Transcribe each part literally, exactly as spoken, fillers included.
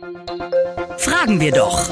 Fragen wir doch.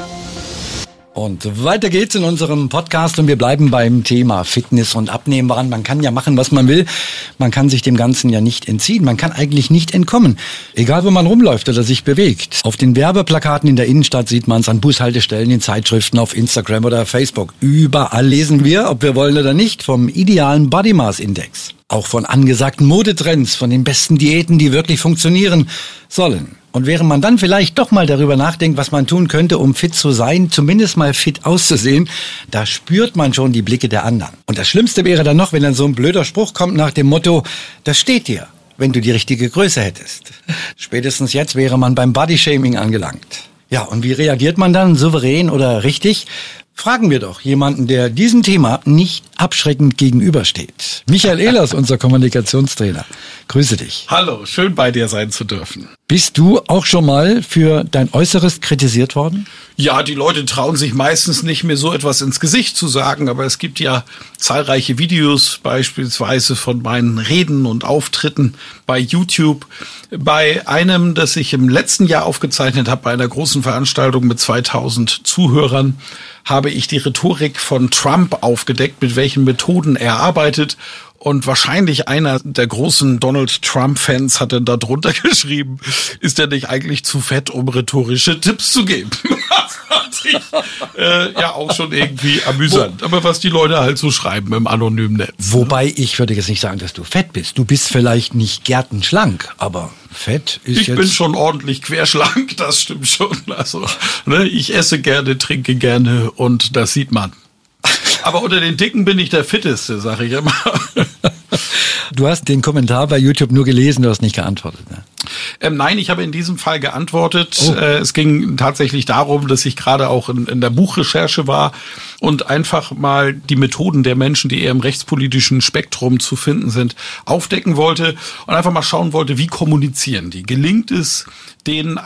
Und weiter geht's in unserem Podcast und wir bleiben beim Thema Fitness und Abnehmen. Man kann ja machen, was man will. Man kann sich dem Ganzen ja nicht entziehen. Man kann eigentlich nicht entkommen. Egal, wo man rumläuft oder sich bewegt. Auf den Werbeplakaten in der Innenstadt sieht man es, an Bushaltestellen, in Zeitschriften, auf Instagram oder Facebook. Überall lesen wir, ob wir wollen oder nicht, vom idealen Body Mass Index. Auch von angesagten Modetrends, von den besten Diäten, die wirklich funktionieren sollen. Und während man dann vielleicht doch mal darüber nachdenkt, was man tun könnte, um fit zu sein, zumindest mal fit auszusehen, da spürt man schon die Blicke der anderen. Und das Schlimmste wäre dann noch, wenn dann so ein blöder Spruch kommt nach dem Motto, das steht dir, wenn du die richtige Größe hättest. Spätestens jetzt wäre man beim Bodyshaming angelangt. Ja, und wie reagiert man dann, souverän oder richtig? Fragen wir doch jemanden, der diesem Thema nicht abschreckend gegenübersteht. Michael Ehlers, unser Kommunikationstrainer. Grüße dich. Hallo, schön bei dir sein zu dürfen. Bist du auch schon mal für dein Äußeres kritisiert worden? Ja, die Leute trauen sich meistens nicht mehr so etwas ins Gesicht zu sagen, aber es gibt ja zahlreiche Videos, beispielsweise von meinen Reden und Auftritten bei YouTube. Bei einem, das ich im letzten Jahr aufgezeichnet habe, bei einer großen Veranstaltung mit zweitausend Zuhörern, habe ich die Rhetorik von Trump aufgedeckt, mit welchen Methoden er arbeitet. Und wahrscheinlich einer der großen Donald Trump-Fans hat dann da drunter geschrieben, ist er nicht eigentlich zu fett, um rhetorische Tipps zu geben? Das fand ich äh, ja auch schon irgendwie amüsant. Aber was die Leute halt so schreiben im anonymen Netz. Wobei, ich würde jetzt nicht sagen, dass du fett bist. Du bist vielleicht nicht gärtenschlank, aber fett ist ich jetzt... Ich bin schon ordentlich querschlank, das stimmt schon. Also, ne, ich esse gerne, trinke gerne und das sieht man. Aber unter den Dicken bin ich der Fitteste, sag ich immer. Du hast den Kommentar bei YouTube nur gelesen, du hast nicht geantwortet, ne? Ähm, nein, ich habe in diesem Fall geantwortet. Oh. Äh, es ging tatsächlich darum, dass ich gerade auch in, in der Buchrecherche war und einfach mal die Methoden der Menschen, die eher im rechtspolitischen Spektrum zu finden sind, aufdecken wollte und einfach mal schauen wollte, wie kommunizieren die. Gelingt es, denen